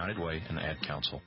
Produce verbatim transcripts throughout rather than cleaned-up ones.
United Way and Ad Council.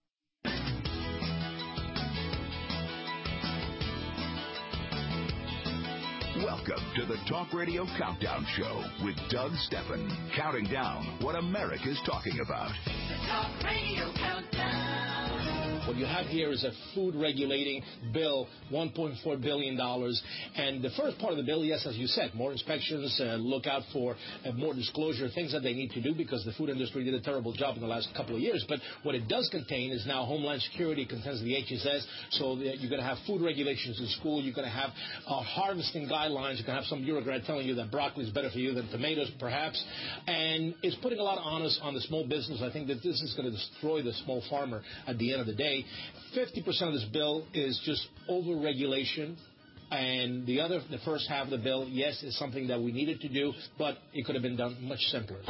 Welcome to the Talk Radio Countdown Show with Doug Steffen, counting down what America's talking about. The Talk Radio Countdown. What you have here is a food regulating bill, one point four billion dollars. And the first part of the bill, yes, as you said, more inspections, uh, look out for uh, more disclosure, things that they need to do because the food industry did a terrible job in the last couple of years. But what it does contain is now Homeland Security contends the H S S, so that you're going to have food regulations in school. You're going to have uh, harvesting guidelines. You're going to have some bureaucrat telling you that broccoli is better for you than tomatoes, perhaps. And it's putting a lot of onus on the small business. I think that this is going to destroy the small farmer at the end of the day. fifty percent of this bill is just over-regulation. And the other, the first half of the bill, yes, is something that we needed to do, but it could have been done much simpler.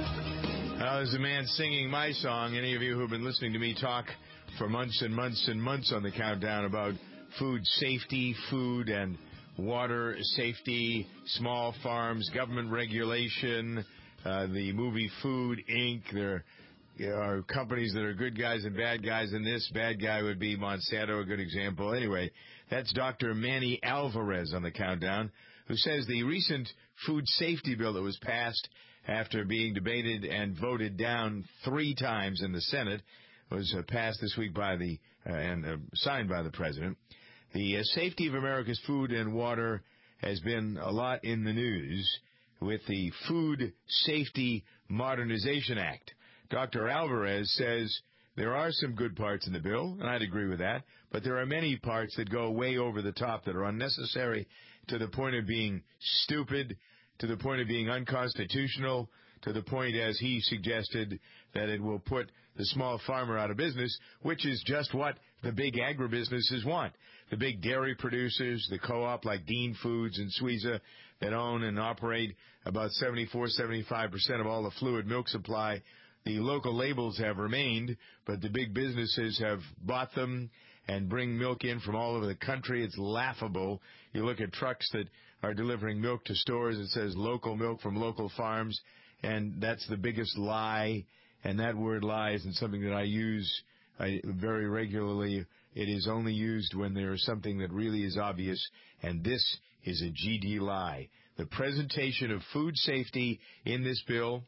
Now, there's a man singing my song. Any of you who have been listening to me talk for months and months and months on the countdown about food safety, food and water safety, small farms, government regulation, uh, the movie Food, Incorporated. There are companies that are good guys and bad guys, and this bad guy would be Monsanto, a good example. Anyway, that's Doctor Manny Alvarez on the countdown, who says the recent food safety bill that was passed after being debated and voted down three times in the Senate was uh, passed this week by the uh, and uh, signed by the president. The uh, safety of America's food and water has been a lot in the news with the Food Safety Modernization Act. Doctor Alvarez says there are some good parts in the bill, and I'd agree with that, but there are many parts that go way over the top that are unnecessary to the point of being stupid, to the point of being unconstitutional, to the point, as he suggested, that it will put the small farmer out of business, which is just what the big agribusinesses want. The big dairy producers, the co-op like Dean Foods and Suiza that own and operate about seventy-four, seventy-five percent of all the fluid milk supply. The local labels have remained, but the big businesses have bought them and bring milk in from all over the country. It's laughable. You look at trucks that are delivering milk to stores, it says local milk from local farms, and that's the biggest lie. And that word lie isn't something that I use I, very regularly. It is only used when there is something that really is obvious, and this is a G D lie. The presentation of food safety in this bill,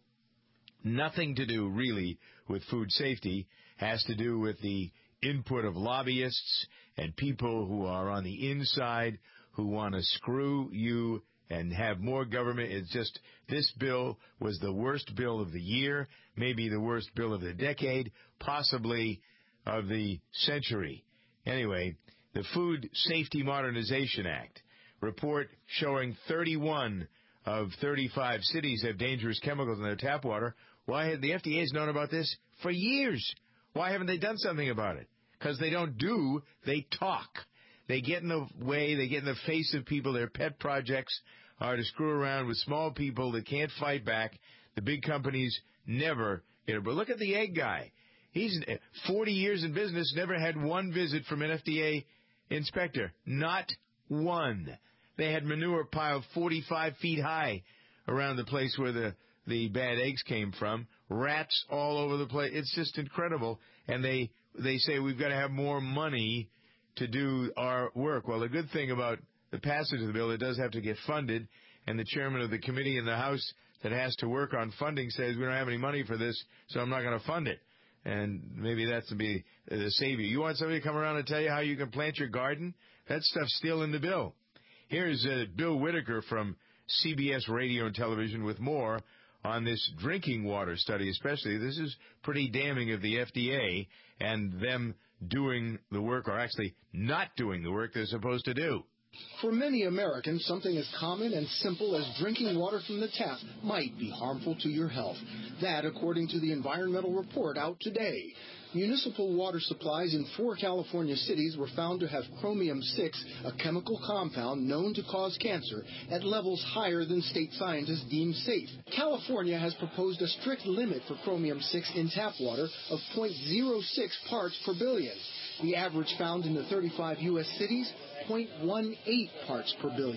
nothing to do, really, with food safety, has to do with the input of lobbyists and people who are on the inside who want to screw you and have more government. It's just, this bill was the worst bill of the year, maybe the worst bill of the decade, possibly of the century. Anyway, the Food Safety Modernization Act report showing thirty-one of thirty-five cities have dangerous chemicals in their tap water. Why had the F D A has known about this for years? Why haven't they done something about it? Because they don't do, they talk. They get in the way, they get in the face of people. Their pet projects are to screw around with small people that can't fight back. The big companies never get it. But look at the egg guy. He's forty years in business, never had one visit from an F D A inspector. Not one. They had manure piled forty-five feet high around the place where the, the bad eggs came from. Rats all over the place. It's just incredible. And they, they say we've got to have more money to do our work. Well, the good thing about the passage of the bill, it does have to get funded. And the chairman of the committee in the House that has to work on funding says we don't have any money for this, so I'm not going to fund it. And maybe that's to be the savior. You want somebody to come around and tell you how you can plant your garden? That stuff's still in the bill. Here's uh, Bill Whitaker from C B S Radio and Television with more on this drinking water study especially. This is pretty damning of the F D A and them doing the work, or actually not doing the work they're supposed to do. For many Americans, something as common and simple as drinking water from the tap might be harmful to your health. That, according to the environmental report out today. Municipal water supplies in four California cities were found to have chromium six, a chemical compound known to cause cancer, at levels higher than state scientists deem safe. California has proposed a strict limit for chromium six in tap water of zero point zero six parts per billion. The average found in the thirty-five U S cities, zero point one eight parts per billion.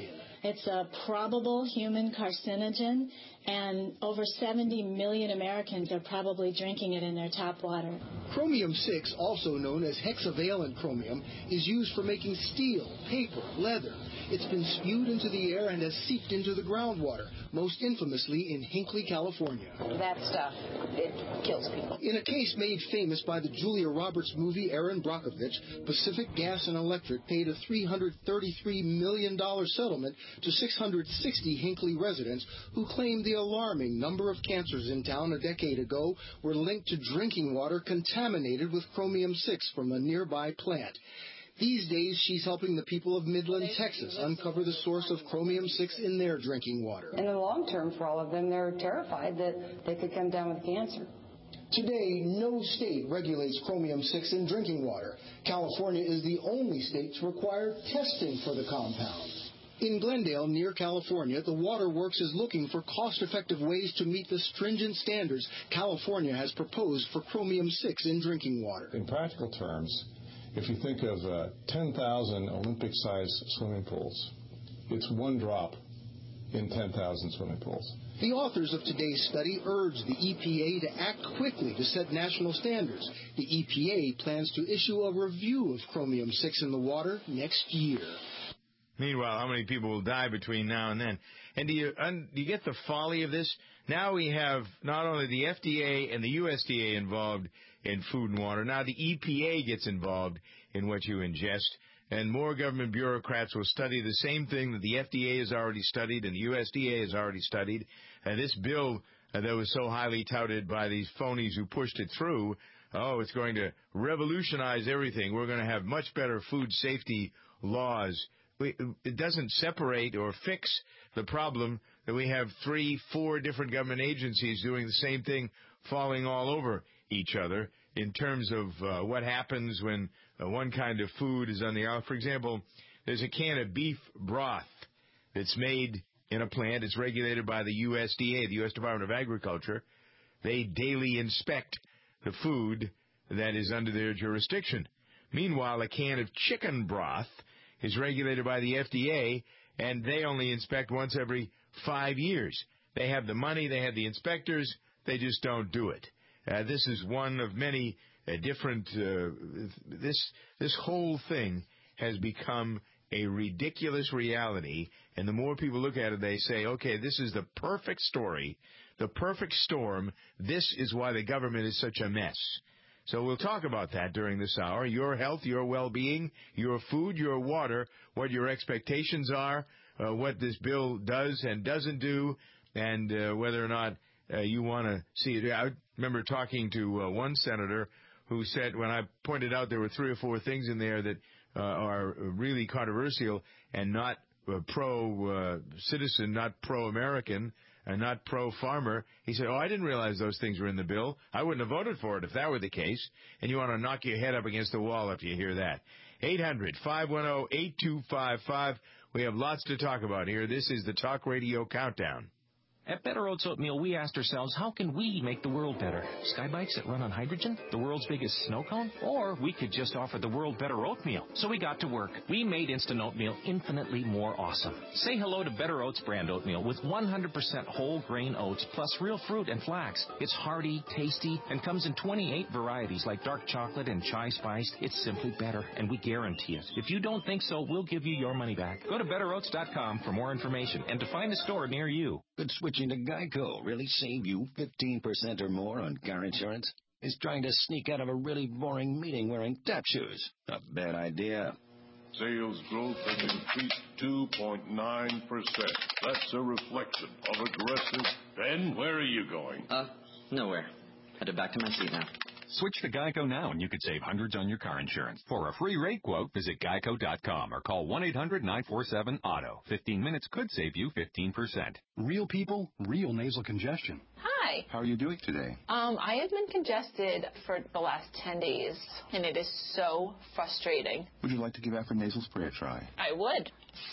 It's a probable human carcinogen, and over seventy million Americans are probably drinking it in their tap water. Chromium six, also known as hexavalent chromium, is used for making steel, paper, leather. It's been spewed into the air and has seeped into the groundwater, most infamously in Hinckley, California. That stuff, it kills people. In a case made famous by the Julia Roberts movie Erin Brockovich, Pacific Gas and Electric paid a three hundred thirty-three million dollars settlement to six hundred sixty Hinckley residents who claimed the alarming number of cancers in town a decade ago were linked to drinking water contaminated with chromium six from a nearby plant. These days, she's helping the people of Midland, Texas, uncover the source of chromium six in their drinking water. In the long term, for all of them, they're terrified that they could come down with cancer. Today, no state regulates chromium six in drinking water. California is the only state to require testing for the compound. In Glendale, near California, the Water Works is looking for cost-effective ways to meet the stringent standards California has proposed for chromium six in drinking water. In practical terms, if you think of uh, ten thousand Olympic-sized swimming pools, it's one drop in ten thousand swimming pools. The authors of today's study urge the E P A to act quickly to set national standards. The E P A plans to issue a review of chromium six in the water next year. Meanwhile, how many people will die between now and then? And do you, un, do you get the folly of this? Now we have not only the F D A and the U S D A involved in food and water, now the E P A gets involved in what you ingest, and more government bureaucrats will study the same thing that the F D A has already studied and the U S D A has already studied. And this bill uh, that was so highly touted by these phonies who pushed it through, oh, it's going to revolutionize everything. We're going to have much better food safety laws. It doesn't separate or fix the problem that we have three, four different government agencies doing the same thing, falling all over each other in terms of uh, what happens when uh, one kind of food is on the out. For example, there's a can of beef broth that's made in a plant. It's regulated by the U S D A, the U S Department of Agriculture. They daily inspect the food that is under their jurisdiction. Meanwhile, a can of chicken broth is regulated by the F D A, and they only inspect once every five years. They have the money, they have the inspectors, they just don't do it. Uh, this is one of many uh, different, uh, this this whole thing has become a ridiculous reality, and the more people look at it, they say, okay, this is the perfect story, the perfect storm, this is why the government is such a mess. So we'll talk about that during this hour. Your health, your well-being, your food, your water, what your expectations are, uh, what this bill does and doesn't do, and uh, whether or not uh, you want to see it. I remember talking to uh, one senator who said, when I pointed out there were three or four things in there that uh, are really controversial and not uh, pro-citizen, uh, not pro-American, and not pro-farmer, he said, oh, I didn't realize those things were in the bill. I wouldn't have voted for it if that were the case. And you want to knock your head up against the wall after you hear that. eight hundred, five one zero, eight two five five. We have lots to talk about here. This is the Talk Radio Countdown. At Better Oats Oatmeal, we asked ourselves, how can we make the world better? Skybikes that run on hydrogen? The world's biggest snow cone? Or we could just offer the world better oatmeal. So we got to work. We made instant oatmeal infinitely more awesome. Say hello to Better Oats brand oatmeal with one hundred percent whole grain oats plus real fruit and flax. It's hearty, tasty, and comes in twenty-eight varieties like dark chocolate and chai spiced. It's simply better, and we guarantee it. If you don't think so, we'll give you your money back. Go to better oats dot com for more information and to find a store near you. Could switching to Geico really save you fifteen percent or more on car insurance? Is trying to sneak out of a really boring meeting wearing tap shoes a bad idea? Sales growth has increased two point nine percent. That's a reflection of aggressive... Ben, where are you going? Uh, nowhere. Headed back to my seat now. Switch to Geico now and you could save hundreds on your car insurance. For a free rate quote, visit geico dot com or call one eight hundred nine four seven auto. fifteen minutes could save you fifteen percent. Real people, real nasal congestion. Hi. How are you doing today? Um, I have been congested for the last ten days, and it is so frustrating. Would you like to give Afrin nasal spray a try? I would.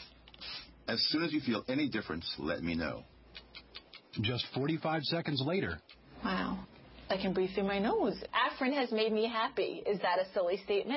As soon as you feel any difference, let me know. Just forty-five seconds later. Wow. I can breathe through my nose. Afrin has made me happy. Is that a silly statement?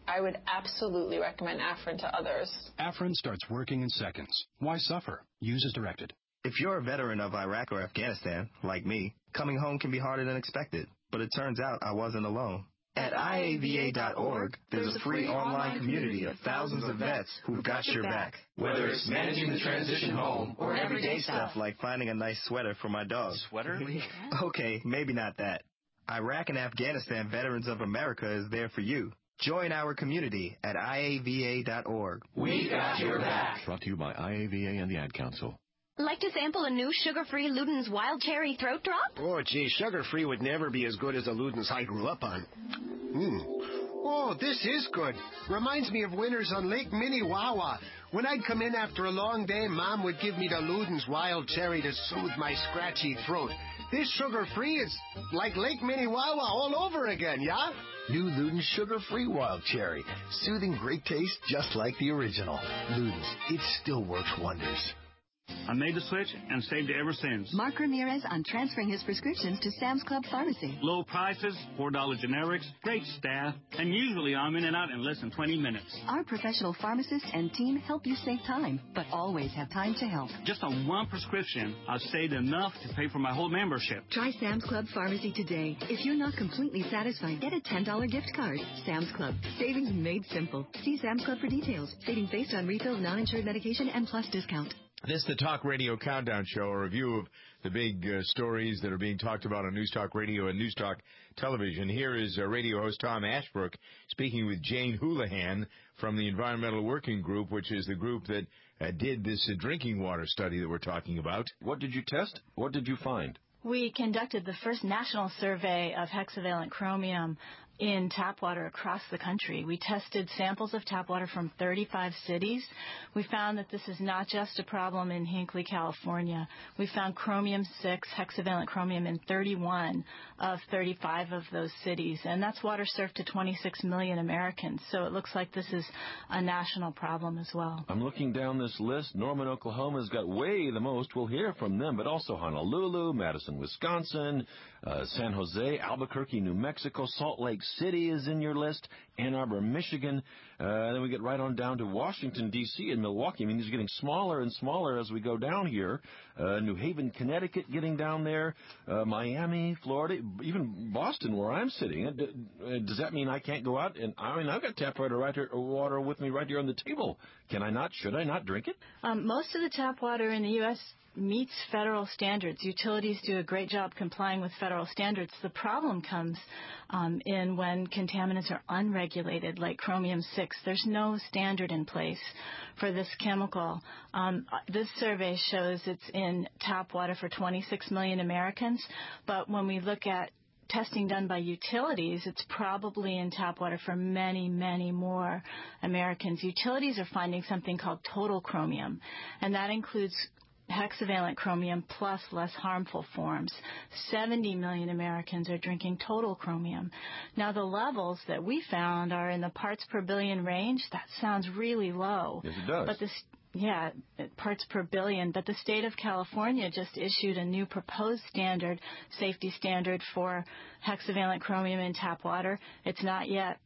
I would absolutely recommend Afrin to others. Afrin starts working in seconds. Why suffer? Use as directed. If you're a veteran of Iraq or Afghanistan, like me, coming home can be harder than expected. But it turns out I wasn't alone. At I A V A dot org, there's a free online community of thousands of vets who've got your back. Whether it's managing the transition home or everyday stuff like finding a nice sweater for my dog. Sweater? Okay, maybe not that. Iraq and Afghanistan Veterans of America is there for you. Join our community at I A V A dot org. We got your back. Brought to you by I A V A and the Ad Council. Like to sample a new sugar-free Luden's Wild Cherry Throat Drop? Oh, gee, sugar-free would never be as good as the Luden's I grew up on. Hmm. Oh, this is good. Reminds me of winters on Lake Minnewawa. When I'd come in after a long day, Mom would give me the Luden's Wild Cherry to soothe my scratchy throat. This sugar-free is like Lake Minnewawa all over again, yeah? New Luden's Sugar-Free Wild Cherry. Soothing great taste just like the original. Luden's, it still works wonders. I made the switch and saved ever since. Mark Ramirez on transferring his prescriptions to Sam's Club Pharmacy. Low prices, four dollar generics, great staff, and usually I'm in and out in less than twenty minutes. Our professional pharmacists and team help you save time, but always have time to help. Just on one prescription, I've saved enough to pay for my whole membership. Try Sam's Club Pharmacy today. If you're not completely satisfied, get a ten dollar gift card. Sam's Club. Savings made simple. See Sam's Club for details. Savings based on refill, non-insured medication, and plus discount. This is the Talk Radio Countdown Show, a review of the big uh, stories that are being talked about on News Talk Radio and News Talk Television. Here is uh, radio host Tom Ashbrook speaking with Jane Houlihan from the Environmental Working Group, which is the group that uh, did this uh, drinking water study that we're talking about. What did you test? What did you find? We conducted the first national survey of hexavalent chromium in tap water across the country. We tested samples of tap water from thirty-five cities. We found that this is not just a problem in Hinckley, California. We found chromium six, hexavalent chromium, in thirty-one of thirty-five of those cities, and that's water served to twenty-six million Americans. So it looks like this is a national problem as well. I'm looking down this list. Norman, Oklahoma's got way the most. We'll hear from them, but also Honolulu, Madison, Wisconsin, uh, San Jose, Albuquerque, New Mexico, Salt Lake City is in your list, Ann Arbor, Michigan. Uh, then we get right on down to Washington, D C and Milwaukee. I mean, these are getting smaller and smaller as we go down here. Uh, New Haven, Connecticut getting down there. Uh, Miami, Florida, even Boston where I'm sitting. Uh, does that mean I can't go out? And I mean, I've got tap water, right here, water with me right here on the table. Can I not? Should I not drink it? Um, most of the tap water in the U S meets federal standards. Utilities do a great job complying with federal standards. The problem comes um, in when contaminants are unregulated, like chromium six. There's no standard in place for this chemical. Um, this survey shows it's in tap water for twenty-six million Americans, but when we look at testing done by utilities, it's probably in tap water for many, many more Americans. Utilities are finding something called total chromium, and that includes hexavalent chromium plus less harmful forms. seventy million Americans are drinking total chromium. Now, the levels that we found are in the parts per billion range. That sounds really low. Yes, it does. But this, yeah, parts per billion. But the state of California just issued a new proposed standard, safety standard for hexavalent chromium in tap water. It's not yet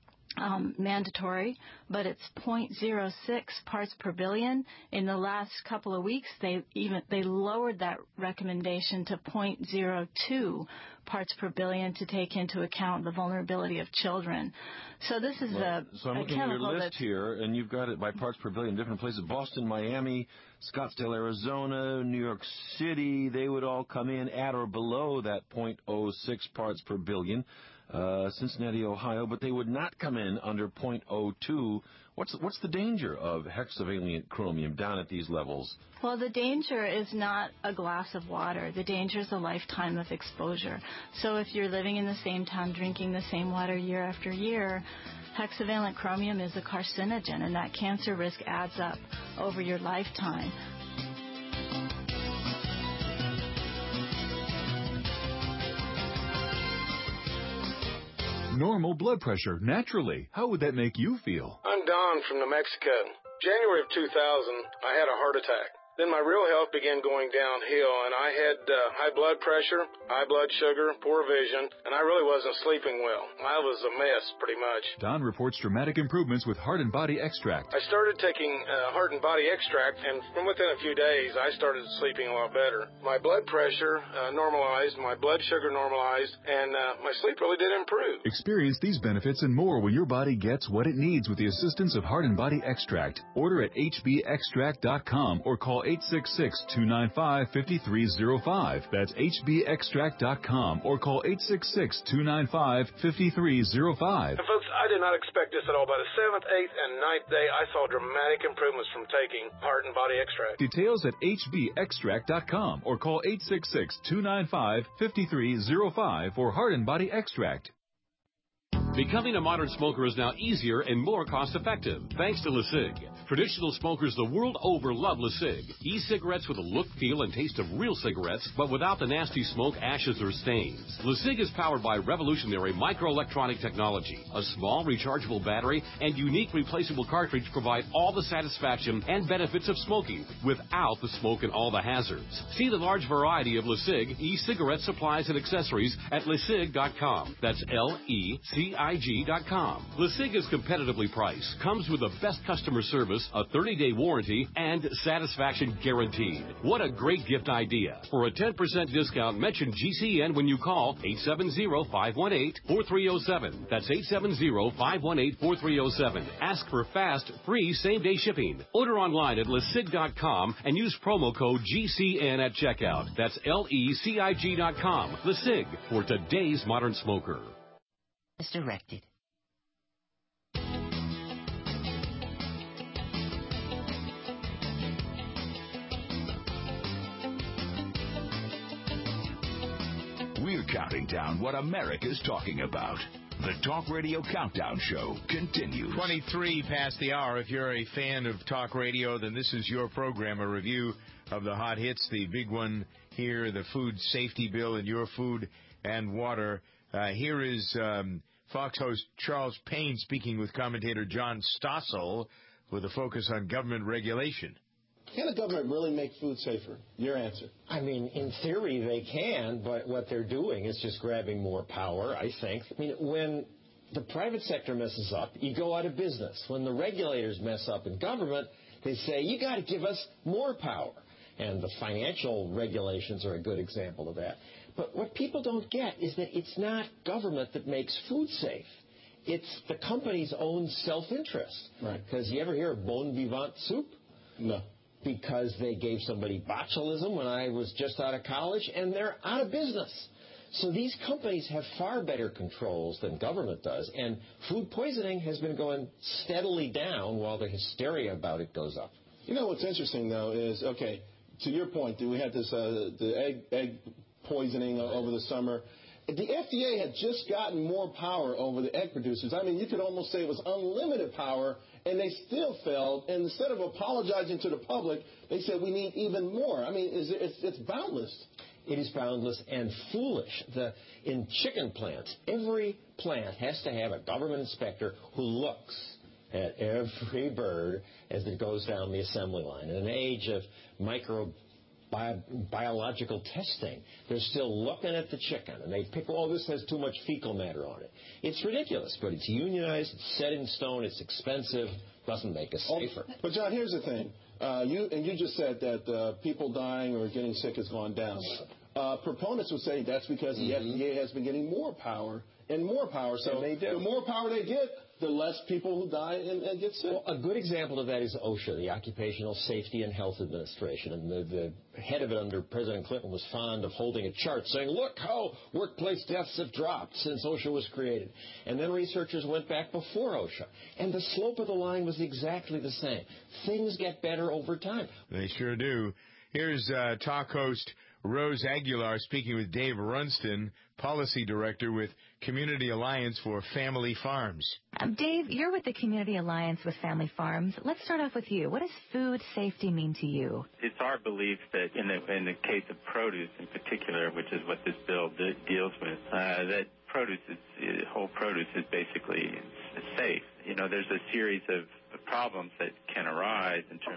Um, mandatory, but it's zero point zero six parts per billion. In the last couple of weeks, they even they lowered that recommendation to zero point zero two parts per billion to take into account the vulnerability of children. So this is well, a, so I'm a looking at your chemical list here, and you've got it by parts per billion, different places: Boston, Miami, Scottsdale, Arizona, New York City. They would all come in at or below that zero point zero six parts per billion. Uh, Cincinnati, Ohio, but they would not come in under zero point zero two. What's what's the danger of hexavalent chromium down at these levels? Well, the danger is not a glass of water. The danger is a lifetime of exposure. So if you're living in the same town, drinking the same water year after year, hexavalent chromium is a carcinogen, and that cancer risk adds up over your lifetime. Normal blood pressure, naturally. How would that make you feel? I'm Don from New Mexico. January of two thousand, I had a heart attack. Then my real health began going downhill, and I had uh, high blood pressure, high blood sugar, poor vision, and I really wasn't sleeping well. I was a mess, pretty much. Don reports dramatic improvements with Heart and Body Extract. I started taking uh, Heart and Body Extract, and from within a few days, I started sleeping a lot better. My blood pressure uh, normalized, my blood sugar normalized, and uh, my sleep really did improve. Experience these benefits and more when your body gets what it needs with the assistance of Heart and Body Extract. Order at H B extract dot com or call eight six six, two nine five, five three zero five. That's H B extract dot com or call eight six six, two nine five, five three zero five. And folks, I did not expect this at all. By the seventh, eighth, and ninth day, I saw dramatic improvements from taking Heart and Body Extract. Details at H B extract dot com or call eight six six, two nine five, five three zero five for Heart and Body Extract. Becoming a modern smoker is now easier and more cost-effective, thanks to LeSig. Traditional smokers the world over love LeSig. E-cigarettes with a look, feel, and taste of real cigarettes, but without the nasty smoke, ashes, or stains. LeSig is powered by revolutionary microelectronic technology. A small rechargeable battery and unique replaceable cartridge provide all the satisfaction and benefits of smoking without the smoke and all the hazards. See the large variety of LeSig e-cigarette supplies and accessories at lesig dot com. That's L E C I G dot com. LeSig is competitively priced, comes with the best customer service, a thirty-day warranty, and satisfaction guaranteed. What a great gift idea. For a ten percent discount, mention G C N when you call eight seven zero, five one eight, four three zero seven. That's eight seven zero, five one eight, four three zero seven. Ask for fast, free, same-day shipping. Order online at lesig dot com and use promo code G C N at checkout. That's L E C I G dot com. LeSig, for today's modern smoker. As directed. We're counting down what America's talking about. The Talk Radio Countdown Show continues. twenty-three past the hour. If you're a fan of talk radio, then this is your program, a review of the hot hits, the big one here, the food safety bill in your food and water. Uh, here is um, Fox host Charles Payne speaking with commentator John Stossel with a focus on government regulation. Can the government really make food safer? Your answer. I mean, in theory, they can, but what they're doing is just grabbing more power, I think. I mean, when the private sector messes up, you go out of business. When the regulators mess up in government, they say, you got to give us more power. And the financial regulations are a good example of that. But what people don't get is that it's not government that makes food safe. It's the company's own self-interest. Right. Because you ever hear of Bon Vivant soup? No. Because they gave somebody botulism when I was just out of college, and they're out of business. So these companies have far better controls than government does, and food poisoning has been going steadily down while the hysteria about it goes up. You know what's interesting, though, is, okay, to your point, we had this uh, the egg, egg poisoning over the summer. The F D A had just gotten more power over the egg producers. I mean, you could almost say it was unlimited power, and they still failed. And instead of apologizing to the public, they said we need even more. I mean, it's, it's, it's boundless. It is boundless and foolish. The, in chicken plants, every plant has to have a government inspector who looks at every bird as it goes down the assembly line. In an age of micro Bio- biological testing, they're still looking at the chicken, and they pick, oh, this has too much fecal matter on it. It's ridiculous, but it's unionized, it's set in stone, it's expensive, doesn't make us safer. Oh, but, John, here's the thing. Uh, you And you just said that uh, people dying or getting sick has gone down. Uh, proponents would say that's because mm-hmm. the F D A has been getting more power and more power. So they do. The more power they get, the less people who die and, and get sick. Well, a good example of that is OSHA, the Occupational Safety and Health Administration. And the, the head of it under President Clinton was fond of holding a chart saying, look how workplace deaths have dropped since OSHA was created. And then researchers went back before OSHA. And the slope of the line was exactly the same. Things get better over time. They sure do. Here's uh, talk host Rose Aguilar speaking with Dave Runston, Policy Director with Community Alliance for Family Farms. Um, Dave, you're with the Community Alliance with Family Farms. Let's start off with you. What does food safety mean to you? It's our belief that in the, in the case of produce in particular, which is what this bill de- deals with, uh, that produce is, uh, whole produce is basically safe. You know, there's a series of problems that can arise in terms of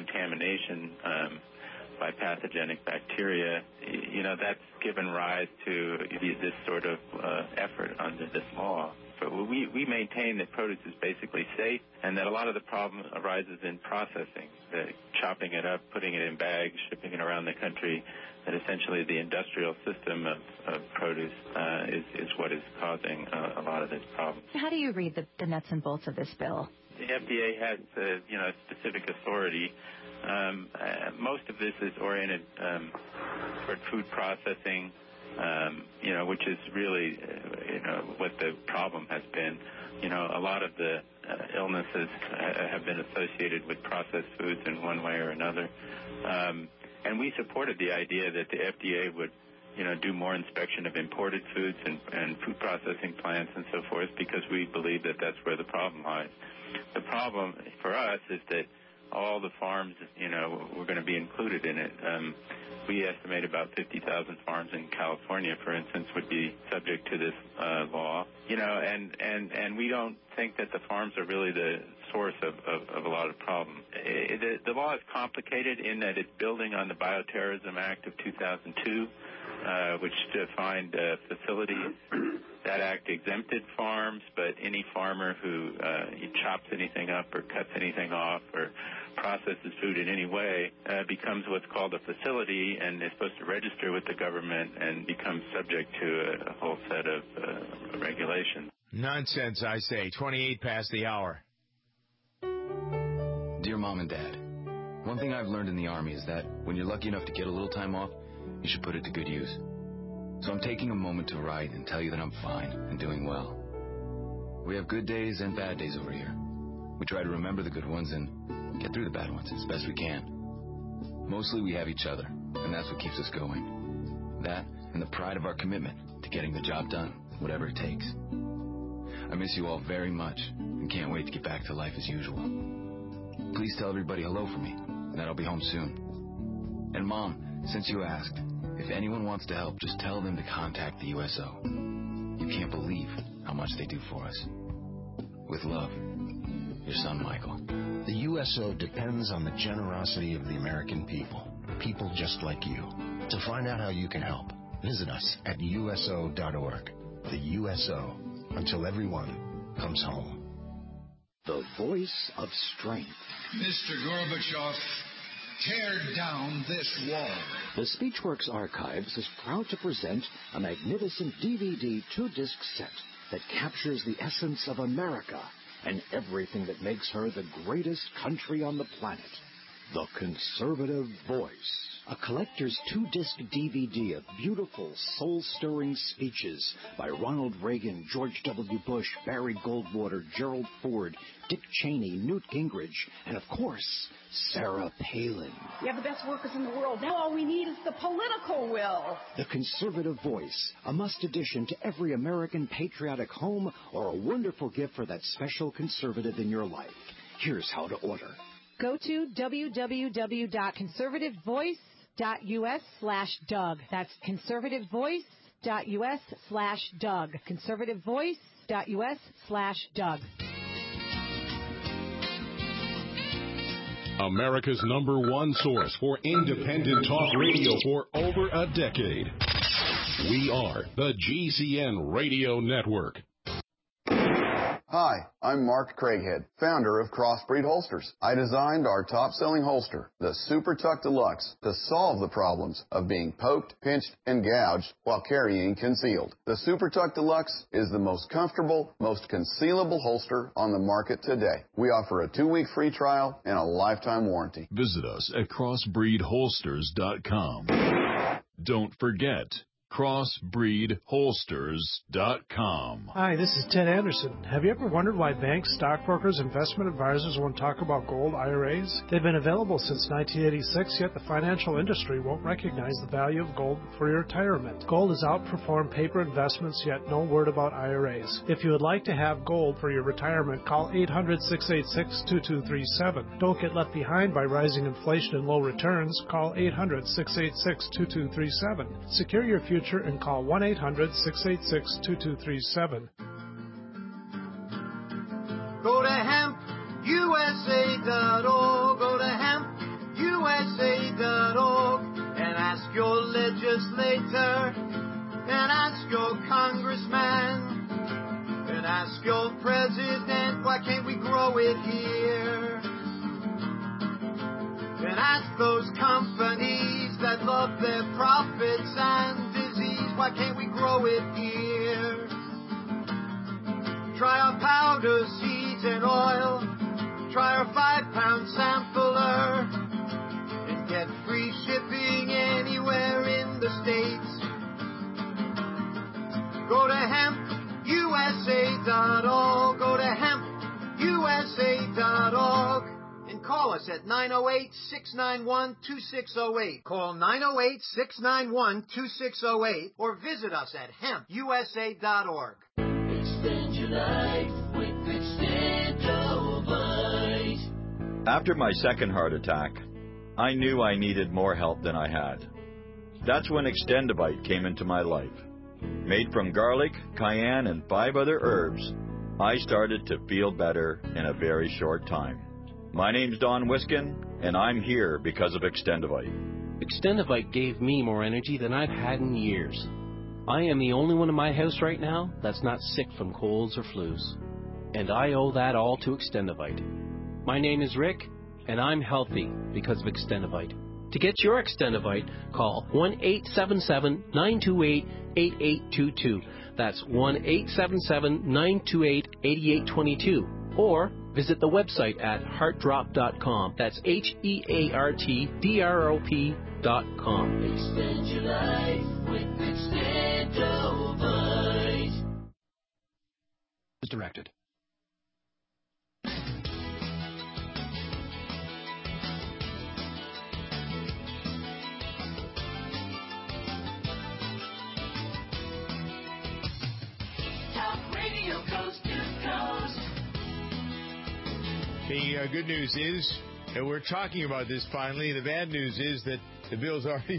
contamination um, by pathogenic bacteria, you know, that's given rise to this sort of uh, effort under this law. But we, we maintain that produce is basically safe and that a lot of the problem arises in processing, the chopping it up, putting it in bags, shipping it around the country, that essentially the industrial system of, of produce uh, is, is what is causing uh, a lot of this problem. How do you read the, the nuts and bolts of this bill? The F D A has, uh, you know, specific authority. Um, uh, most of this is oriented um, toward food processing, um, you know, which is really, uh, you know, what the problem has been. You know, a lot of the uh, illnesses uh, have been associated with processed foods in one way or another. Um, and we supported the idea that the F D A would, you know, do more inspection of imported foods and, and food processing plants and so forth, because we believe that that's where the problem lies. The problem for us is that all the farms, you know, were going to be included in it. Um, we estimate about fifty thousand farms in California, for instance, would be subject to this uh, law. You know, and, and, and we don't think that the farms are really the source of, of, of a lot of problems. It, it, the law is complicated in that it's building on the Bioterrorism Act of two thousand two, uh, which defined uh, facilities. That act exempted farms, but any farmer who uh, chops anything up or cuts anything off or processes food in any way uh, becomes what's called a facility and is supposed to register with the government and becomes subject to a, a whole set of uh, regulations. Nonsense, I say. twenty-eight past the hour. Dear Mom and Dad, one thing I've learned in the Army is that when you're lucky enough to get a little time off, you should put it to good use. So I'm taking a moment to write and tell you that I'm fine and doing well. We have good days and bad days over here. We try to remember the good ones and get through the bad ones as best we can. Mostly we have each other, and that's what keeps us going. That and the pride of our commitment to getting the job done, whatever it takes. I miss you all very much and can't wait to get back to life as usual. Please tell everybody hello for me, and that I'll be home soon. And Mom, since you asked, if anyone wants to help, just tell them to contact the U S O. You can't believe how much they do for us. With love, your son, Michael. The U S O depends on the generosity of the American people, people just like you. To find out how you can help, visit us at U S O dot org. The U S O, until everyone comes home. The voice of strength. Mister Gorbachev, tear down this wall. The Speechworks Archives is proud to present a magnificent D V D two-disc set that captures the essence of America and everything that makes her the greatest country on the planet. The Conservative Voice. A collector's two-disc D V D of beautiful, soul-stirring speeches by Ronald Reagan, George W. Bush, Barry Goldwater, Gerald Ford, Dick Cheney, Newt Gingrich, and, of course, Sarah Palin. We have the best workers in the world. Now all we need is the political will. The Conservative Voice, a must-addition to every American patriotic home or a wonderful gift for that special conservative in your life. Here's how to order. Go to w w w dot conservative voice dot u s slash Doug. That's conservative voice dot u s slash Doug. conservative voice dot u s slash Doug. America's number one source for independent talk radio for over a decade. We are the G C N Radio Network. Hi, I'm Mark Craighead, founder of Crossbreed Holsters. I designed our top-selling holster, the Super Tuck Deluxe, to solve the problems of being poked, pinched, and gouged while carrying concealed. The Super Tuck Deluxe is the most comfortable, most concealable holster on the market today. We offer a two-week free trial and a lifetime warranty. Visit us at crossbreed holsters dot com. Don't forget, crossbreed holsters dot com. Hi, this is Ted Anderson. Have you ever wondered why banks, stockbrokers, investment advisors won't talk about gold I R As? They've been available since nineteen eighty-six, yet the financial industry won't recognize the value of gold for your retirement. Gold has outperformed paper investments, yet no word about I R As. If you would like to have gold for your retirement, call eight hundred, six eight six, two two three seven. Don't get left behind by rising inflation and low returns. Call eight hundred, six eight six, two two three seven. Secure your future and call one eight hundred, six eight six, two two three seven. Go to hemp U S A dot org. Go to hemp S A dot org and ask your legislator and ask your congressman and ask your president, why can't we grow it here? And ask those companies that love their profits and disease, why can't we grow it here? Try our powder, seeds, and oil. Try our five-pound sampler. And get free shipping anywhere in the States. Go to hemp U S A dot org. Go to hemp U S A dot org. And call us at nine oh eight, six nine one, two six oh eight. Call nine oh eight, six nine one, two six oh eight or visit us at hemp U S A dot org. Extend your life with Extendovite. After my second heart attack, I knew I needed more help than I had. That's when Extendovite came into my life. Made from garlic, cayenne, and five other herbs, I started to feel better in a very short time. My name's Don Wiskin, and I'm here because of Extendovite. Extendovite gave me more energy than I've had in years. I am the only one in my house right now that's not sick from colds or flus. And I owe that all to Extendovite. My name is Rick, and I'm healthy because of Extendovite. To get your Extendovite, call one eight seven seven, nine two eight, eight eight two two. That's one eight seven seven, nine two eight, eight eight two two. Or visit the website at heart drop dot com. That's H E A R T D R O P dot com. Extend your life with Extendovite. As directed. Talk Radio Coast to Coast. The uh, good news is that we're talking about this finally. The bad news is that the bill's already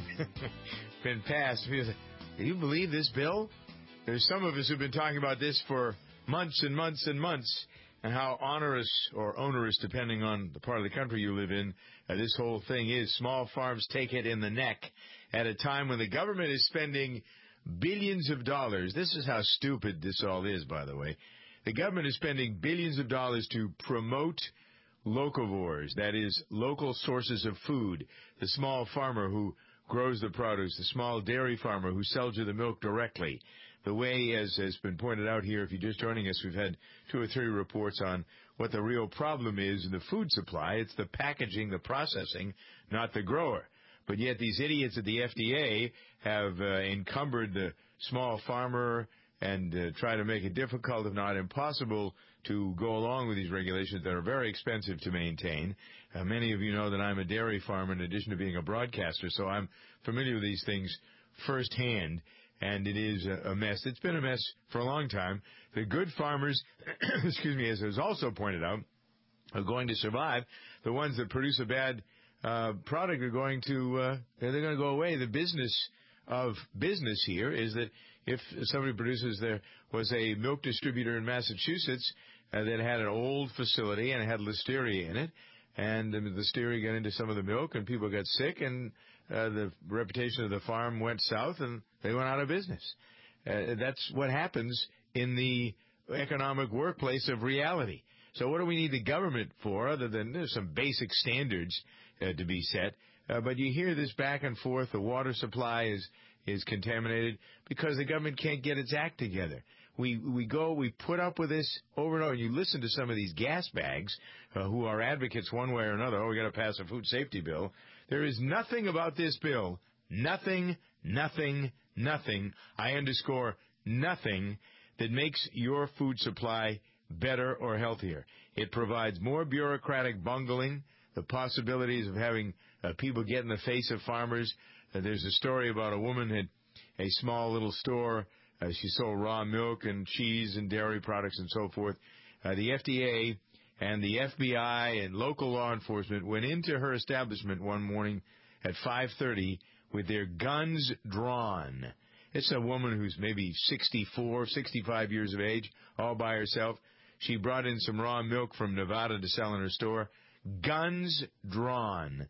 been passed. Do you believe this bill? There's some of us who've been talking about this for months and months and months, and how onerous or onerous, depending on the part of the country you live in, uh, this whole thing is. Small farms take it in the neck at a time when the government is spending billions of dollars. This is how stupid this all is, by the way. The government is spending billions of dollars to promote locavores, that is, local sources of food. The small farmer who grows the produce, the small dairy farmer who sells you the milk directly. The way, as has been pointed out here, if you're just joining us, we've had two or three reports on what the real problem is in the food supply. It's the packaging, the processing, not the grower. But yet these idiots at the F D A have uh, encumbered the small farmer and uh, try to make it difficult, if not impossible, to go along with these regulations that are very expensive to maintain. Uh, many of you know that I'm a dairy farmer in addition to being a broadcaster, so I'm familiar with these things firsthand, and it is a, a mess. It's been a mess for a long time. The good farmers, excuse me, as was also pointed out, are going to survive. The ones that produce a bad uh, product are going to, uh, they're going to go away. The business of business here is that if somebody produces, there was a milk distributor in Massachusetts uh, that had an old facility and it had listeria in it, and the listeria got into some of the milk and people got sick, and uh, the reputation of the farm went south and they went out of business. Uh, that's what happens in the economic workplace of reality. So what do we need the government for, other than there's some basic standards uh, to be set? Uh, but you hear this back and forth. The water supply is is contaminated because the government can't get its act together. We we go, we put up with this over and over. And you listen to some of these gas bags uh, who are advocates one way or another. Oh, we got to pass a food safety bill. There is nothing about this bill, nothing, nothing, nothing, I underscore nothing, that makes your food supply better or healthier. It provides more bureaucratic bungling, the possibilities of having uh, people get in the face of farmers. Uh, there's a story about a woman had a small little store. Uh, she sold raw milk and cheese and dairy products and so forth. Uh, the F D A and the F B I and local law enforcement went into her establishment one morning at five thirty with their guns drawn. It's a woman who's maybe sixty-four, sixty-five years of age, all by herself. She brought in some raw milk from Nevada to sell in her store. Guns drawn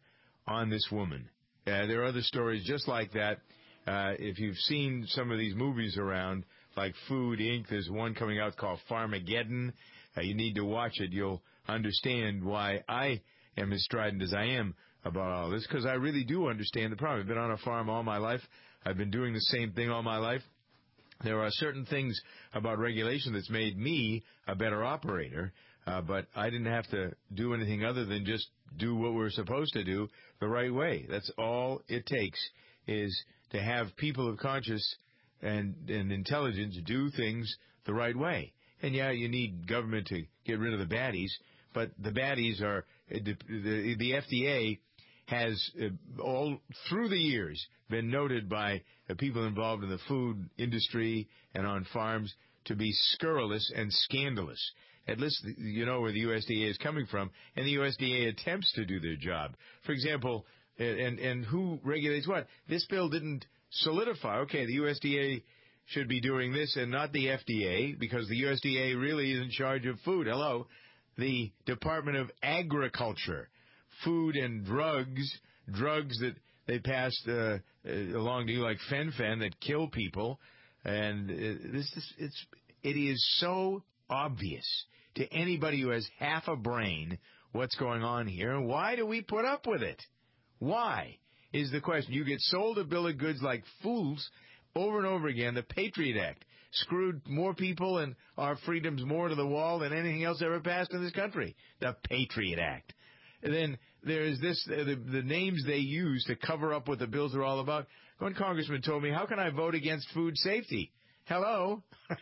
on this woman. Uh, there are other stories just like that. Uh, if you've seen some of these movies around, like Food Incorporated, there's one coming out called Farmageddon. Uh, you need to watch it. You'll understand why I am as strident as I am about all this, because I really do understand the problem. I've been on a farm all my life. I've been doing the same thing all my life. There are certain things about regulation that's made me a better operator, uh, but I didn't have to do anything other than just do what we're supposed to do the right way. That's all it takes, is to have people of conscience and, and intelligence do things the right way. And, yeah, you need government to get rid of the baddies, but the baddies are the, the, the F D A has uh, all through the years been noted by the people involved in the food industry and on farms to be scurrilous and scandalous. At least you know where the U S D A is coming from, and the U S D A attempts to do their job. For example, and, and who regulates what? This bill didn't solidify, okay, the U S D A should be doing this and not the F D A, because the U S D A really is in charge of food. Hello, the Department of Agriculture. Food and drugs, drugs that they passed uh, along to you like fen-phen that kill people, and uh, this is it's it is so obvious to anybody who has half a brain what's going on here. And why do we put up with it? Why is the question? You get sold a bill of goods like fools over and over again. The Patriot Act screwed more people and our freedoms more to the wall than anything else ever passed in this country. The Patriot Act. And then there's this, uh, the, the names they use to cover up what the bills are all about. One congressman told me, how can I vote against food safety? Hello?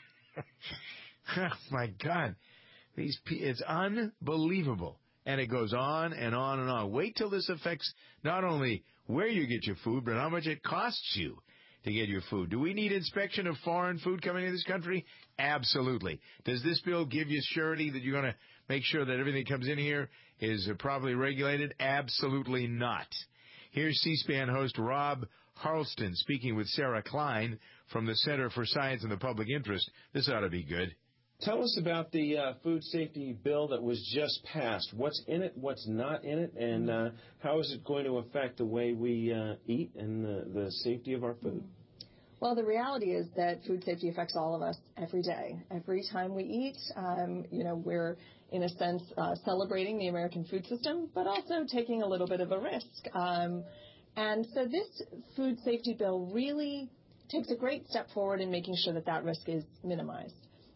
Oh, my God. These It's unbelievable. And it goes on and on and on. Wait till this affects not only where you get your food, but how much it costs you to get your food. Do we need inspection of foreign food coming into this country? Absolutely. Does this bill give you surety that you're going to make sure that everything that comes in here is properly regulated? Absolutely not. Here's C-SPAN host Rob Harleston speaking with Sarah Klein from the Center for Science and the Public Interest. This ought to be good. Tell us about the uh, food safety bill that was just passed. What's in it, what's not in it, and uh, how is it going to affect the way we uh, eat and the, the safety of our food? Well, the reality is that food safety affects all of us every day. Every time we eat, um, you know, we're, in a sense, uh, celebrating the American food system, but also taking a little bit of a risk. Um, and so this food safety bill really takes a great step forward in making sure that that risk is minimized.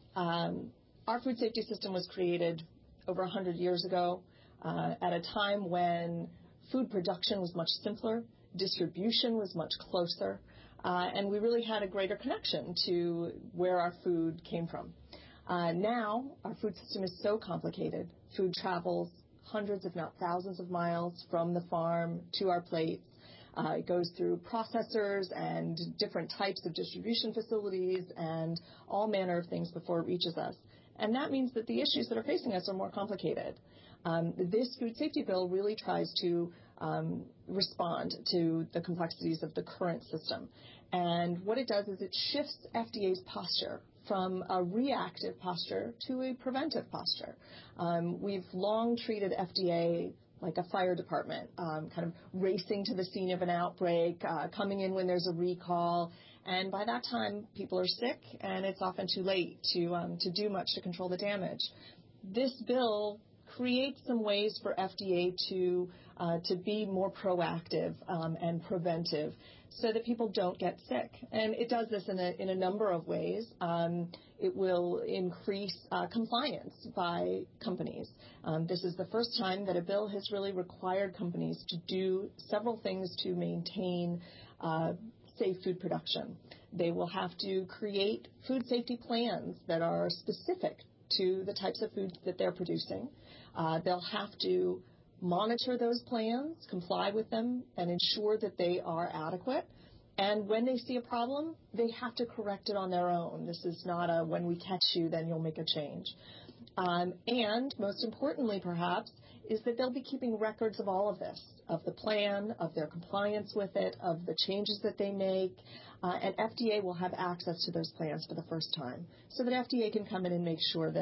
Um, our food safety system was created over one hundred years ago uh, at a time when food production was much simpler, distribution was much closer, uh, and we really had a greater connection to where our food came from. Uh, now, our food system is so complicated. Food travels hundreds, if not thousands of miles from the farm to our plates. Uh, it goes through processors and different types of distribution facilities and all manner of things before it reaches us. And that means that the issues that are facing us are more complicated. Um, this food safety bill really tries to um, respond to the complexities of the current system. And what it does is it shifts F D A's posture from a reactive posture to a preventive posture. Um, we've long treated F D A like a fire department, um, kind of racing to the scene of an outbreak, uh, coming in when there's a recall, and by that time people are sick and it's often too late to um, to do much to control the damage. This bill creates some ways for F D A to uh, to be more proactive um, and preventive, so that people don't get sick. And it does this in a, in a number of ways. Um, it will increase uh, compliance by companies. Um, this is the first time that a bill has really required companies to do several things to maintain uh, safe food production. They will have to create food safety plans that are specific to the types of foods that they're producing. Uh, they'll have to monitor those plans, comply with them, and ensure that they are adequate. And when they see a problem, they have to correct it on their own. This is not a when we catch you, then you'll make a change. Um, and most importantly, perhaps, is that they'll be keeping records of all of this, of the plan, of their compliance with it, of the changes that they make. Uh, and F D A will have access to those plans for the first time, so that F D A can come in and make sure that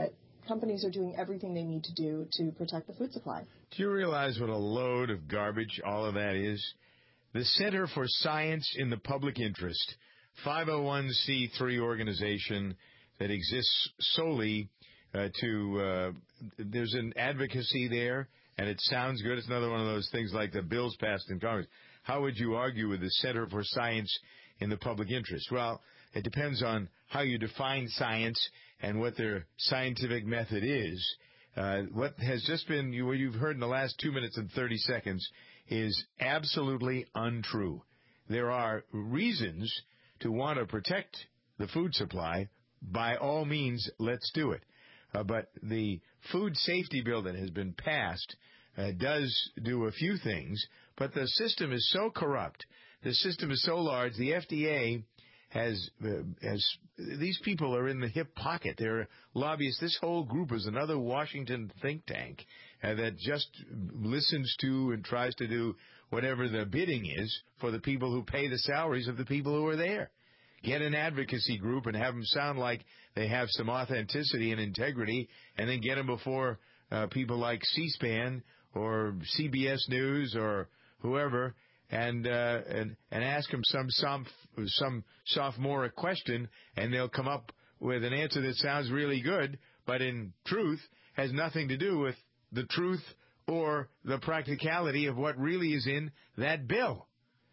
companies are doing everything they need to do to protect the food supply. Do you realize what a load of garbage all of that is? The Center for Science in the Public Interest, five oh one c three organization that exists solely uh, to, uh, there's an advocacy there, and it sounds good. It's another one of those things like the bills passed in Congress. How would you argue with the Center for Science in the Public Interest? Well, it depends on how you define science and what their scientific method is. Uh, what has just been, you, what you've heard in the last two minutes and thirty seconds is absolutely untrue. There are reasons to want to protect the food supply. By all means, let's do it. Uh, but the food safety bill that has been passed uh, does do a few things, but the system is so corrupt, the system is so large, the F D A has, uh, has these people are in the hip pocket. They're lobbyists. This whole group is another Washington think tank uh, that just listens to and tries to do whatever the bidding is for the people who pay the salaries of the people who are there. Get an advocacy group and have them sound like they have some authenticity and integrity, and then get them before uh, people like C-SPAN or C B S News or whoever, and uh, and and ask them some some some sophomoric question, and they'll come up with an answer that sounds really good, but in truth has nothing to do with the truth or the practicality of what really is in that bill.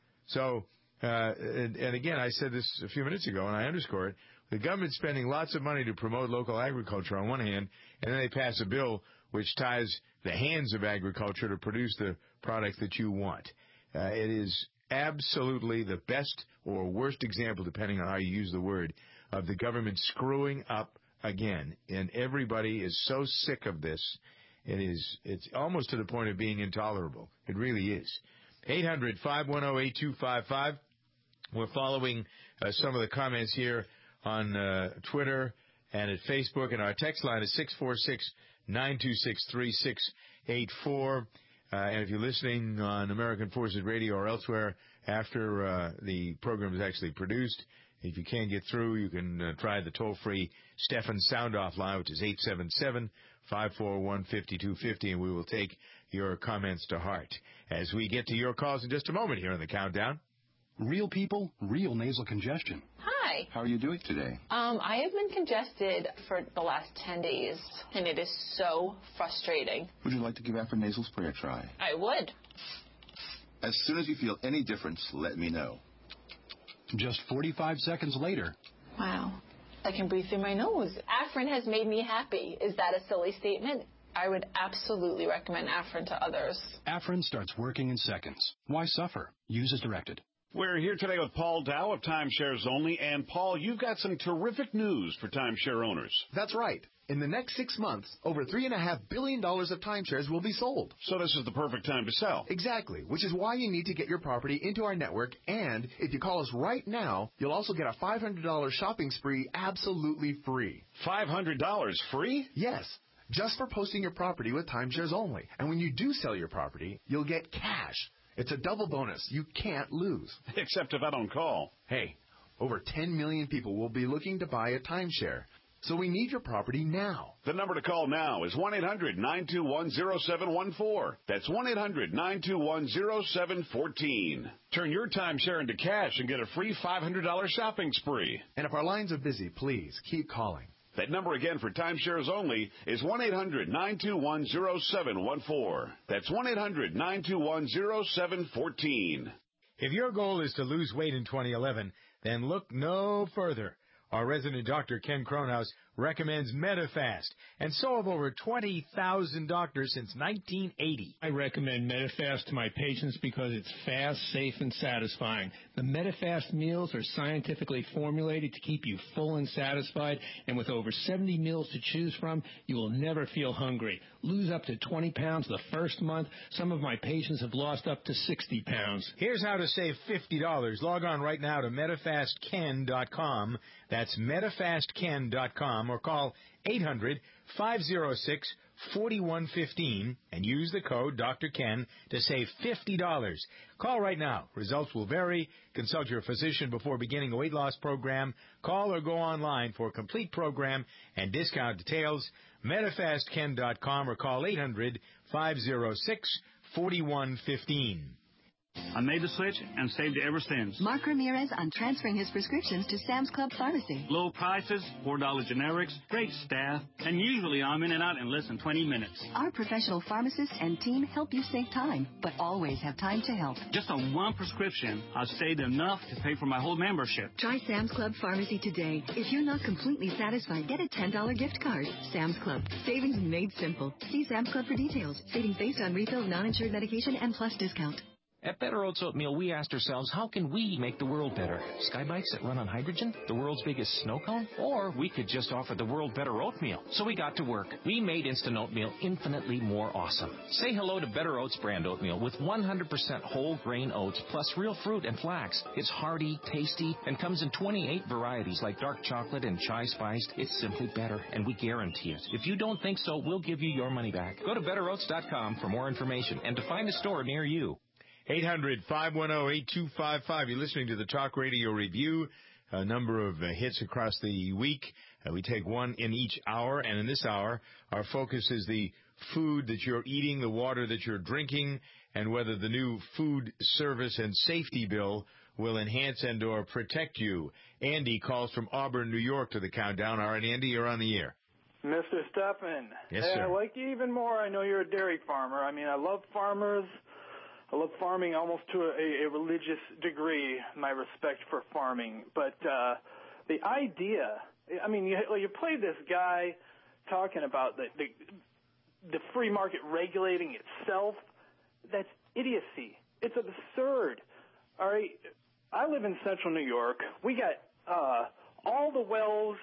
So, uh, and, and again, I said this a few minutes ago, and I underscore it. The government's spending lots of money to promote local agriculture on one hand, and then they pass a bill which ties the hands of agriculture to produce the products that you want. Uh, it is absolutely the best or worst example, depending on how you use the word, of the government screwing up again. And everybody is so sick of this. It is, it's almost to the point of being intolerable. It really is. eight hundred, five one zero, eight two five five. We're following uh, some of the comments here on uh, Twitter and at Facebook, and our text line is six four six, nine two six, three six eight four. Uh, and if you're listening on American Forces Radio or elsewhere after uh, the program is actually produced, if you can't get through, you can uh, try the toll-free Stefan Soundoff line, which is eight seven seven, five four one, five two five zero, and we will take your comments to heart as we get to your calls in just a moment here on the Countdown. Real people, real nasal congestion. Hi. How are you doing today? Um, I have been congested for the last ten days, and it is so frustrating. Would you like to give Afrin nasal spray a try? I would. As soon as you feel any difference, let me know. Just forty-five seconds later. Wow. I can breathe through my nose. Afrin has made me happy. Is that a silly statement? I would absolutely recommend Afrin to others. Afrin starts working in seconds. Why suffer? Use as directed. We're here today with Paul Dow of Timeshares Only. And, Paul, you've got some terrific news for timeshare owners. That's right. In the next six months, over three point five billion dollars of timeshares will be sold. So this is the perfect time to sell. Exactly, which is why you need to get your property into our network. And if you call us right now, you'll also get a five hundred dollars shopping spree absolutely free. five hundred dollars free? Yes. Just for posting your property with Timeshares Only. And when you do sell your property, you'll get cash. It's a double bonus you can't lose. Except if I don't call. Hey, over ten million people will be looking to buy a timeshare. So we need your property now. The number to call now is one eight hundred, nine two one, zero seven one four. That's one eight hundred, nine two one, zero seven one four. Turn your timeshare into cash and get a free five hundred dollars shopping spree. And if our lines are busy, please keep calling. That number again for timeshares only is one eight hundred, nine two one, zero seven one four. That's one eight hundred, nine two one, zero seven one four. If your goal is to lose weight in twenty eleven, then look no further. Our resident doctor, Ken Cronhaus, recommends Medifast, and so have over twenty thousand doctors since nineteen eighty. I recommend Medifast to my patients because it's fast, safe, and satisfying. The Medifast meals are scientifically formulated to keep you full and satisfied, and with over seventy meals to choose from, you will never feel hungry. Lose up to twenty pounds the first month. Some of my patients have lost up to sixty pounds. Here's how to save fifty dollars. Log on right now to Medifast Ken dot com. That's Medifast Ken dot com, or call eight hundred, five oh six, four one one five and use the code Doctor Ken to save fifty dollars. Call right now. Results will vary. Consult your physician before beginning a weight loss program. Call or go online for a complete program and discount details. Medifast Ken dot com or call eight hundred, five oh six, four one one five. I made the switch and saved ever since. Mark Ramirez on transferring his prescriptions to Sam's Club Pharmacy. Low prices, four dollar generics, great staff, and usually I'm in and out in less than twenty minutes. Our professional pharmacists and team help you save time, but always have time to help. Just on one prescription, I've saved enough to pay for my whole membership. Try Sam's Club Pharmacy today. If you're not completely satisfied, get a ten dollar gift card. Sam's Club. Savings made simple. See Sam's Club for details. Savings based on refill of non-insured medication and plus discount. At Better Oats Oatmeal, we asked ourselves, how can we make the world better? Sky bikes that run on hydrogen? The world's biggest snow cone? Or we could just offer the world better oatmeal. So we got to work. We made instant oatmeal infinitely more awesome. Say hello to Better Oats brand oatmeal with one hundred percent whole grain oats plus real fruit and flax. It's hearty, tasty, and comes in twenty-eight varieties like dark chocolate and chai spiced. It's simply better, and we guarantee it. If you don't think so, we'll give you your money back. Go to better oats dot com for more information and to find a store near you. eight hundred, five one zero, eight two five five. You're listening to the Talk Radio Review. A number of uh, hits across the week. Uh, we take one in each hour, and in this hour, our focus is the food that you're eating, the water that you're drinking, and whether the new food service and safety bill will enhance and or protect you. Andy calls from Auburn, New York to the countdown. All right, Andy, you're on the air. Mister Steffen. Yes, hey, sir. I like you even more. I know you're a dairy farmer. I mean, I love farmers. I love farming almost to a, a religious degree, my respect for farming. But uh, the idea, I mean, you, you play this guy talking about the, the, the free market regulating itself. That's idiocy. It's absurd. All right, I live in central New York. We got uh, all the wells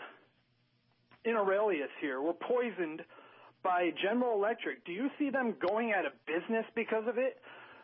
in Aurelius here were poisoned by General Electric. Do you see them going out of business because of it?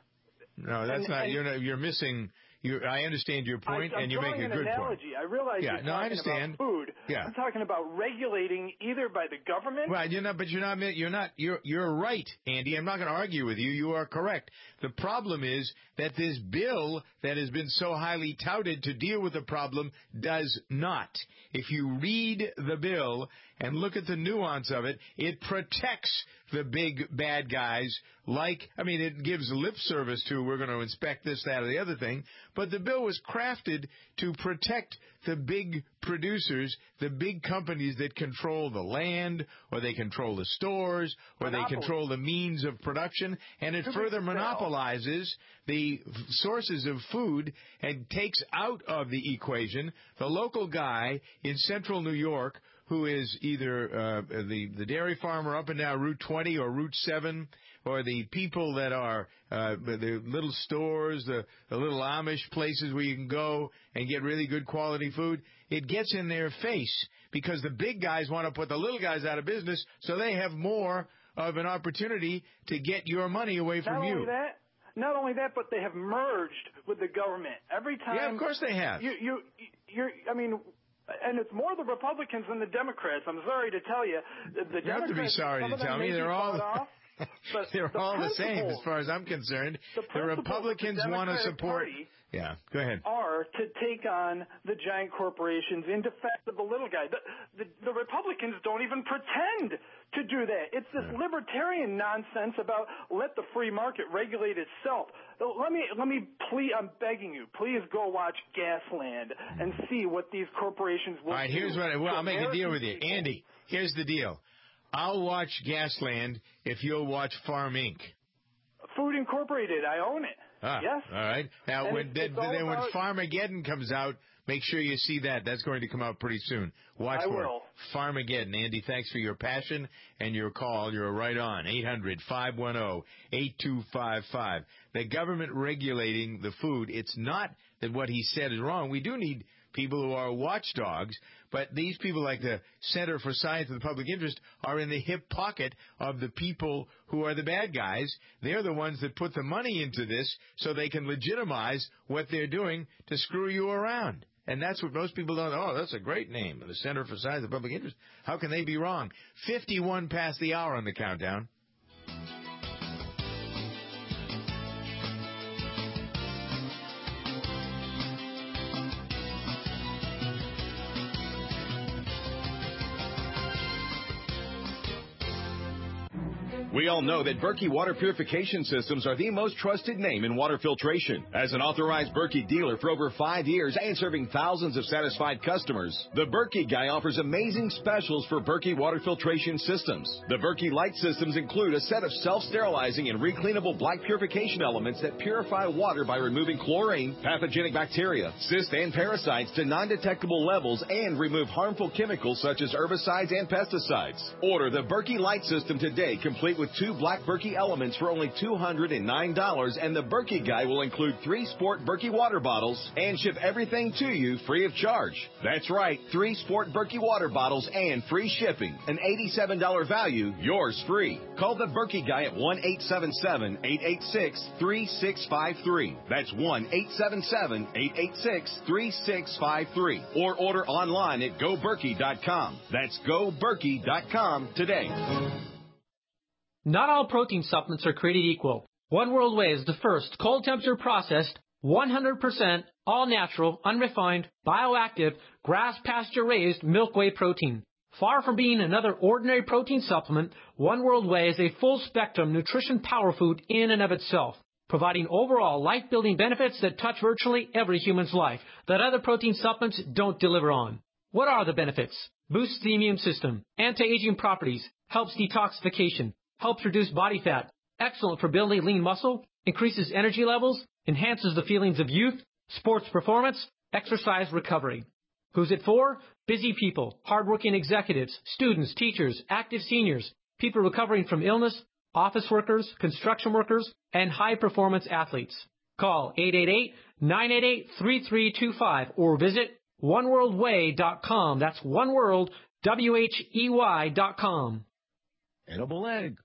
No, that's and, not. And you're not. You're missing. You. I understand your point, I, I'm and you make a an good analogy. point. I realize yeah, you're no, talking I understand. about food. Yeah. I'm talking about regulating either by the government. Right. You're not. But you're not. You're not. You're. You're right, Andy. I'm not going to argue with you. You are correct. The problem is that this bill that has been so highly touted to deal with the problem does not. If you read the bill and look at the nuance of it, it protects the big bad guys. Like, I mean, it gives lip service to we're going to inspect this, that, or the other thing. But the bill was crafted to protect the big producers, the big companies that control the land, or they control the stores, or Monopoly. they control the means of production. And it Too further big to sell. monopolizes the sources of food and takes out of the equation the local guy in central New York who is either uh, the, the dairy farmer up and down Route twenty or Route seven, or the people that are uh, the little stores, the, the little Amish places where you can go and get really good quality food. It gets in their face because the big guys want to put the little guys out of business, so they have more of an opportunity to get your money away from Not you. only that, not only that, but they have merged with the government. Every time. Yeah, of course they have. You, you, you're. I mean. And it's more the Republicans than the Democrats. I'm sorry to tell you. The, the You have to be Democrats, sorry some to of them tell may me. be They're all bought off, but they're the all the same as principles- far as I'm concerned. The The principles of the Republicans want to Democratic support. Party Yeah, go ahead. are to take on the giant corporations in defense of the little guy. The, the, the Republicans don't even pretend to do that. It's this libertarian nonsense about let the free market regulate itself. Let me, let me please, I'm begging you, please go watch Gasland and see what these corporations will do. All right, here's what I, well, to I'll make a deal American with you. people. Andy, here's the deal. I'll watch Gasland if you'll watch Farm Incorporated. Food Incorporated, I own it. Ah, yes. All right. Now, And when, it's- then, it's all then when about- Farmageddon comes out, make sure you see that. That's going to come out pretty soon. Watch I for will. it. Farmageddon. Andy, thanks for your passion and your call. You're right on. eight hundred, five one zero, eight two five five. The government regulating the food, it's not that what he said is wrong. We do need people who are watchdogs, but these people like the Center for Science and the Public Interest are in the hip pocket of the people who are the bad guys. They're the ones that put the money into this so they can legitimize what they're doing to screw you around. And that's what most people don't know. Oh, that's a great name, the Center for Science and Public Interest. How can they be wrong? fifty-one past the hour on the countdown. We all know that Berkey water purification systems are the most trusted name in water filtration. As an authorized Berkey dealer for over five years and serving thousands of satisfied customers, the Berkey Guy offers amazing specials for Berkey water filtration systems. The Berkey Light systems include a set of self-sterilizing and recleanable black purification elements that purify water by removing chlorine, pathogenic bacteria, cysts, and parasites to non-detectable levels and remove harmful chemicals such as herbicides and pesticides. Order the Berkey Light system today, complete with two black Berkey elements for only two hundred nine dollars, and the Berkey Guy will include three Sport Berkey water bottles and ship everything to you free of charge. That's right, three Sport Berkey water bottles and free shipping. An eighty-seven dollars value, yours free. Call the Berkey Guy at one eight seven seven, eight eight six, three six five three. That's one eight seven seven, eight eight six, three six five three. Or order online at go berkey dot com. That's go berkey dot com today. Not all protein supplements are created equal. One World Whey is the first cold temperature processed, one hundred percent all natural, unrefined, bioactive, grass pasture raised milk whey protein. Far from being another ordinary protein supplement, One World Whey is a full spectrum nutrition power food in and of itself, providing overall life building benefits that touch virtually every human's life that other protein supplements don't deliver on. What are the benefits? Boosts the immune system, anti-aging properties, helps detoxification, helps reduce body fat, excellent for building lean muscle, increases energy levels, enhances the feelings of youth, sports performance, exercise recovery. Who's it for? Busy people, hardworking executives, students, teachers, active seniors, people recovering from illness, office workers, construction workers, and high-performance athletes. Call eight eight eight, nine eight eight, three three two five or visit one world whey dot com. That's oneworld, W H E Y dot com. Edible egg.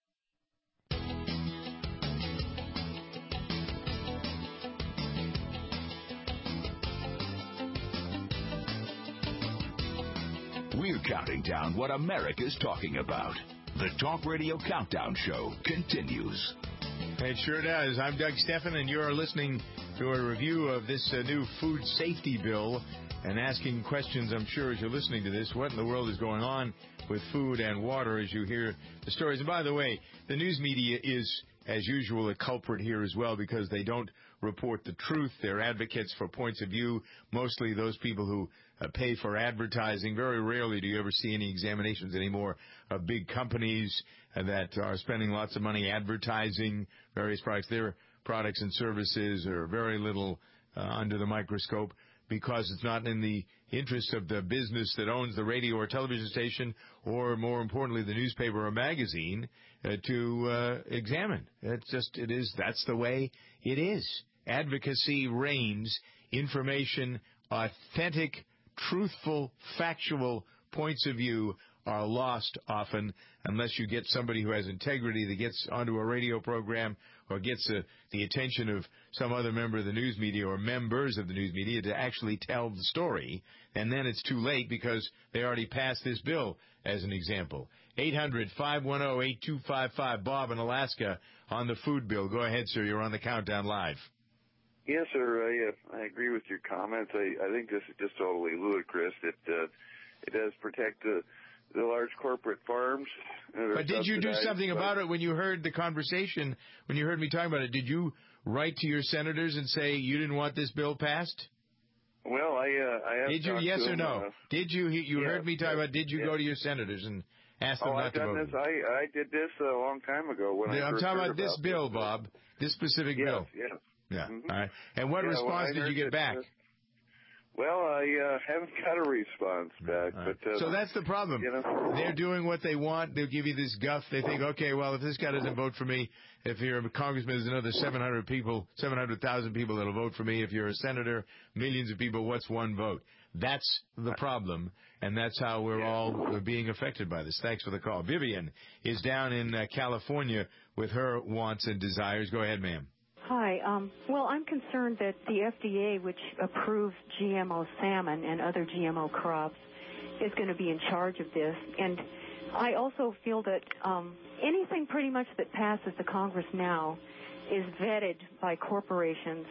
We're counting down what America's talking about. The Talk Radio Countdown Show continues. It sure does. I'm Doug Steffen, and you're listening to a review of this uh, new food safety bill and asking questions, I'm sure, as you're listening to this. What in the world is going on with food and water as you hear the stories? And by the way, the news media is, as usual, a culprit here as well because they don't report the truth. They're advocates for points of view, mostly those people who uh, pay for advertising. Very rarely do you ever see any examinations anymore of big companies uh, that are spending lots of money advertising various products. Their products and services are very little uh, under the microscope because it's not in the interest of the business that owns the radio or television station or, more importantly, the newspaper or magazine uh, to uh, examine. It's just, it is, that's the way it is. Advocacy reigns. Information, authentic, truthful, factual points of view are lost often unless you get somebody who has integrity that gets onto a radio program or gets a, the attention of some other member of the news media or members of the news media to actually tell the story. And then it's too late because they already passed this bill, as an example. eight hundred, five one zero, eight two five five. Bob in Alaska on the food bill. Go ahead, sir. You're on the Countdown Live. Yes, sir. I, uh, I agree with your comments. I, I think this is just totally ludicrous. It uh, it does protect the the large corporate farms. But did you do something about it when you heard the conversation? When you heard me talking about it, did you write to your senators and say you didn't want this bill passed? Well, I uh, I have. Did you? Yes or no? Uh, did you? You yes, heard me talk yes, about? Did you yes. go to your senators and ask them oh, not I've to done vote? This. I I did this a long time ago when yeah, I I'm first talking heard about this about bill, this. Bob. This specific yes, bill. Yes. Yeah. Mm-hmm. All right. And what yeah, response did you get back? Uh, well, I uh, haven't got a response back. Right. But uh, so that's the problem. You know? They're doing what they want. They'll give you this guff. They think, okay, well, if this guy doesn't vote for me, if you're a congressman, there's another seven hundred people, seven hundred thousand people that'll vote for me. If you're a senator, millions of people, what's one vote? That's the problem, and that's how we're all being affected by this. Thanks for the call. Vivian is down in uh, California with her wants and desires. Go ahead, ma'am. Hi. Um, well, I'm concerned that the F D A, which approves G M O salmon and other G M O crops, is going to be in charge of this. And I also feel that um, anything pretty much that passes the Congress now is vetted by corporations.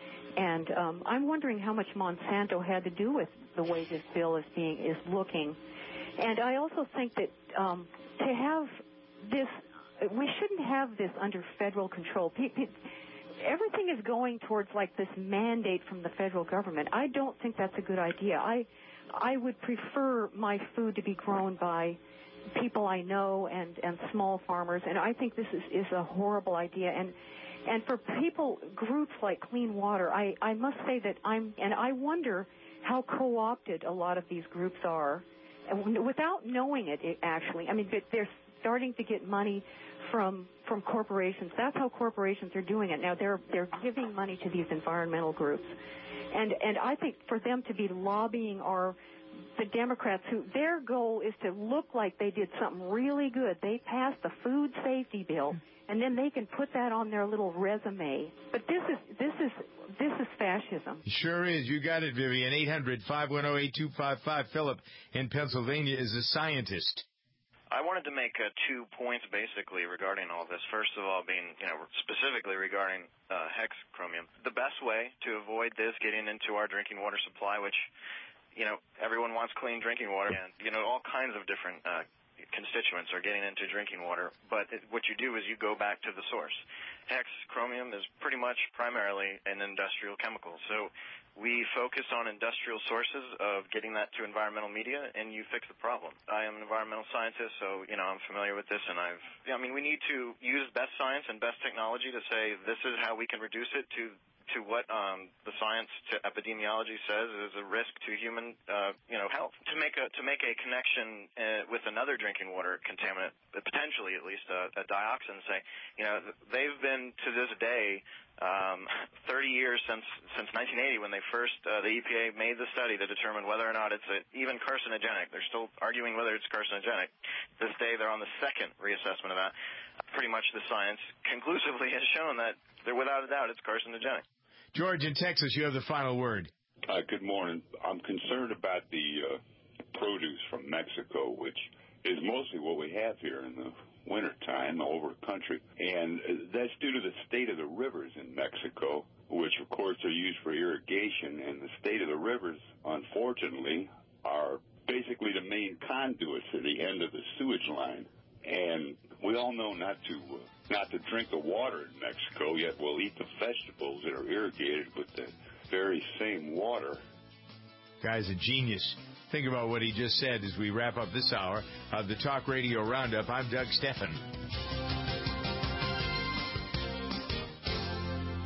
And um, I'm wondering how much Monsanto had to do with the way this bill is being is looking. And I also think that um, to have this, we shouldn't have this under federal control. Pe- pe- everything is going towards like this mandate from the federal government. I don't think that's a good idea. I I would prefer my food to be grown by people I know and, and small farmers, and I think this is, is a horrible idea. And and for people, groups like Clean Water, I, I must say that I'm, and I wonder how co-opted a lot of these groups are, and without knowing it, it actually. I mean, they're starting to get money from from corporations. That's how corporations are doing it now. They're they're giving money to these environmental groups, and and I think for them to be lobbying our the Democrats, who their goal is to look like they did something really good. They passed the food safety bill, and then they can put that on their little resume. But this is this is this is fascism. Sure is. You got it, Vivian. eight hundred, five one zero, eight two five five. Philip in Pennsylvania is a scientist. I wanted to make uh, two points basically regarding all this. First of all, being, you know, specifically regarding uh, hexchromium. The best way to avoid this getting into our drinking water supply, which, you know, everyone wants clean drinking water, and, you know, all kinds of different uh, constituents are getting into drinking water. But it, what you do is you go back to the source. Hexchromium is pretty much primarily an industrial chemical. So we focus on industrial sources of getting that to environmental media, and you fix the problem. I am an environmental scientist, so, you know, I'm familiar with this, and I've, I mean, we need to use best science and best technology to say this is how we can reduce it to to what um, the science to epidemiology says is a risk to human, uh, you know, health. To make a to make a connection uh, with another drinking water contaminant, potentially at least uh, a dioxin, say, you know, they've been to this day um, thirty years since since nineteen eighty when they first uh, the E P A made the study to determine whether or not it's a, even carcinogenic. They're still arguing whether it's carcinogenic. This day they're on the second reassessment of that. Pretty much the science conclusively has shown that they're without a doubt it's carcinogenic. George in Texas, you have the final word. Uh, good morning. I'm concerned about the uh, produce from Mexico, which is mostly what we have here in the wintertime all over the country. And that's due to the state of the rivers in Mexico, which, of course, are used for irrigation. And the state of the rivers, unfortunately, are basically the main conduits at the end of the sewage line. And we all know not to uh, not to drink the water in Mexico, yet we'll eat the vegetables that are irrigated with the very same water. Guy's a genius. Think about what he just said as we wrap up this hour of the Talk Radio Roundup. I'm Doug Steffen.